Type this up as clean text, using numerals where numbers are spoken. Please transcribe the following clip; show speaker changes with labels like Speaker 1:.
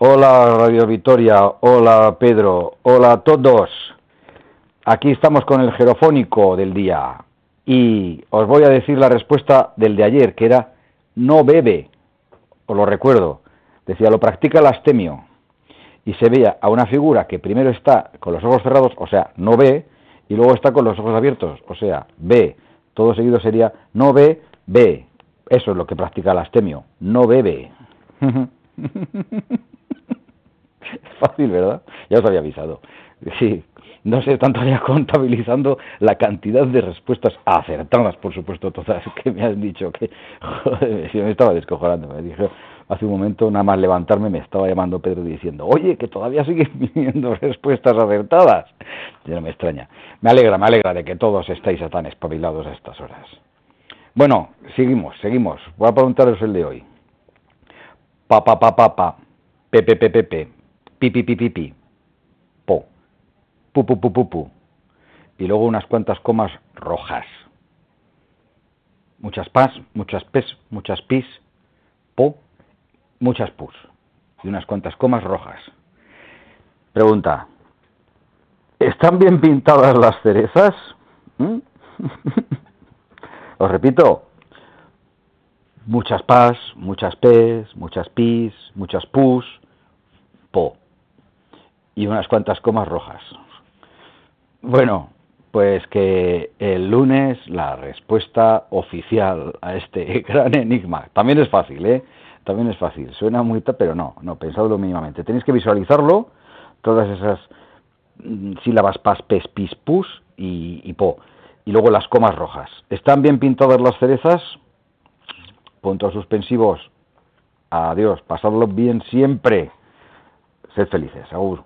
Speaker 1: Hola Radio Vitoria, hola Pedro, hola a todos. Aquí estamos con el jerofónico del día y os voy a decir la respuesta del de ayer, que era no bebe. Os lo recuerdo, decía lo practica el astemio y se veía a una figura que primero está con los ojos cerrados, o sea, no ve, y luego está con los ojos abiertos, o sea, ve. Todo seguido sería no ve, ve. Eso es lo que practica el astemio, no bebe. Fácil, ¿verdad? Ya os había avisado. Sí, no sé, tanto ya contabilizando la cantidad de respuestas acertadas, por supuesto, todas, que me has dicho que, joder, yo me estaba descojonando. Me dije, hace un momento, nada más levantarme, me estaba llamando Pedro diciendo, oye, que todavía siguen viniendo respuestas acertadas. Ya no me extraña. Me alegra de que todos estáis tan espabilados a estas horas. Bueno, seguimos. Voy a preguntaros el de hoy. Pa, pepe, pi, po, pu, y luego unas cuantas comas rojas. Muchas pas, muchas pes, muchas pis, po, muchas pus, y unas cuantas comas rojas. Pregunta, ¿están bien pintadas las cerezas? Os repito, muchas pas, muchas pes, muchas pis, muchas pus, po, y unas cuantas comas rojas. Bueno, pues que el lunes la respuesta oficial a este gran enigma. También es fácil, ¿eh? También es fácil. Suena muy pero no, pensadlo mínimamente. Tenéis que visualizarlo, todas esas sílabas pas, pes, pis, pus y po. Y luego las comas rojas. ¿Están bien pintadas las cerezas? Puntos suspensivos. Adiós. Pasadlo bien siempre. Sed felices. Agur.